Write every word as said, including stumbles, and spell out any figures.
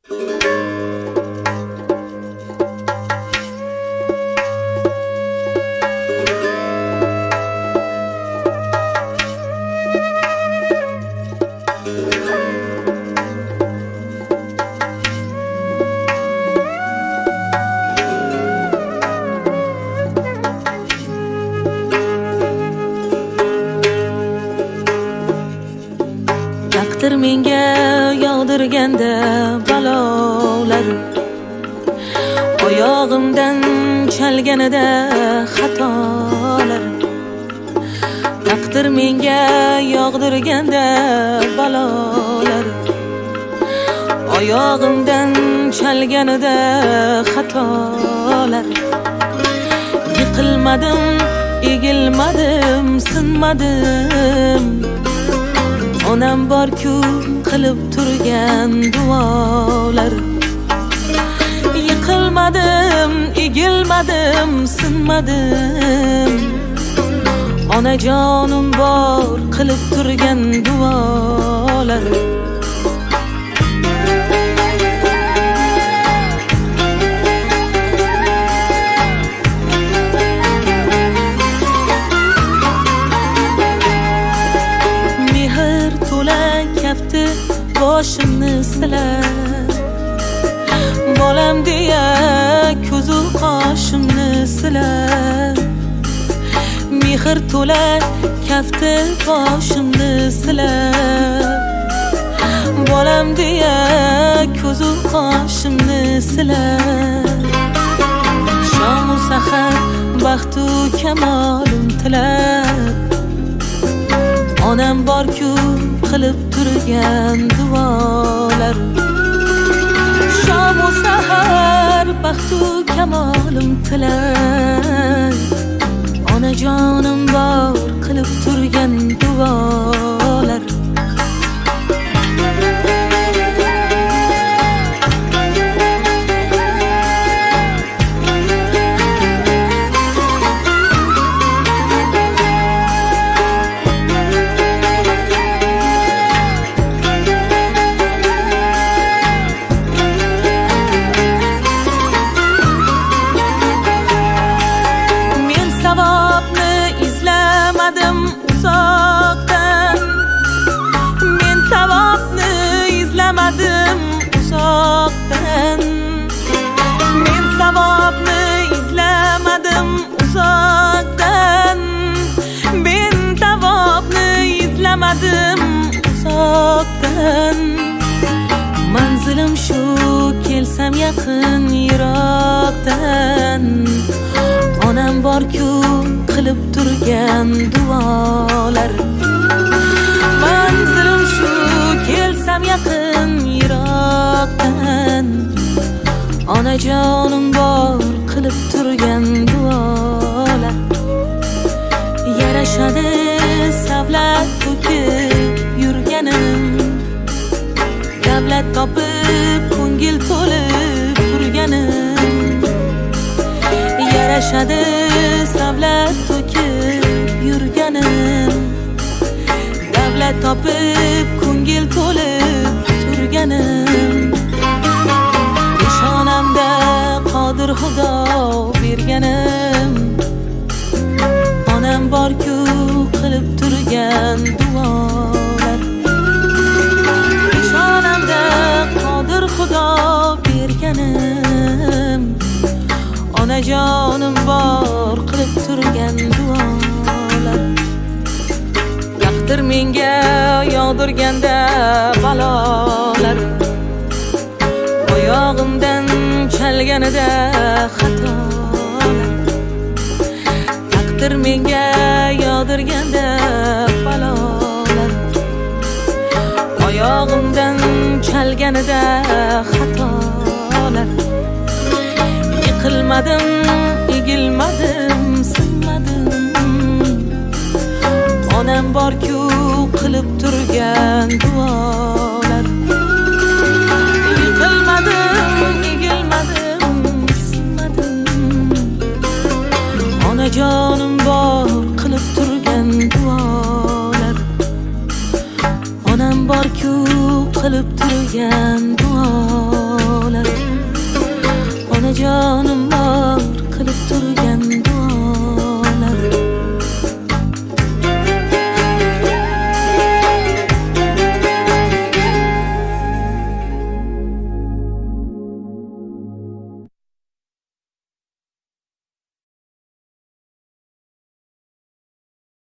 Taqdir menga yog'dirganda balolar, oyog'imdan chalganida xatolar. Taqdir menga yog'dirganda balolar, oyog'imdan chalganida xatolar. Yiqilmadim, egilmadim, sinmadim. Onam bor-ku qilib turgan duolar. Yiqilmadim, egilmadim, sinmadim. Onajonim bor qilib turgan duolar. Kafti boshimni silar, bolam deya ko'zu qoshimni silar. Mehr to'la kafti boshimni silar, bolam deya ko'zu qoshimni silar. Shom-u sahar baxtu kamolim tilab, onam bor-ku qilib turgan duolar. Shom-u sahar baxtu kamolim tilar, onajonim bor qilib turgan duolar. Uzoqdan men savobni izlamadim, uzoqdan men savobni izlamadim, uzoqdan. Manzilim shu, kelsam yaqin yiroqdan. Onam bor-ku qilib turgan duolar. Manzilim shu, kelsam yaqin yiroqdan. Onajonim bor qilib turgan duolar. Yarashadi savlat to'kib yurganim, davlat topib ko'ngil to'lib turganim. Yarashadi savlat to'kib yurganim, davlat topib ko'ngil to'lib turganim. Peshonamda qodir Xudo berganim, onam bor-ku qilib turgan duolar. Peshonamda qodir Xudo berganim, onajonim bor qilib turgan duolar. Taqdir menga yog'dirganda balolar, oyog'imdan chalganida xatolar. Taqdir menga yog'dirganda balolar, oyog'imdan chalganida xatolar. Yiqilmadim, egilmadim, sinmadim. Onam bor-ku qilib turgan duo.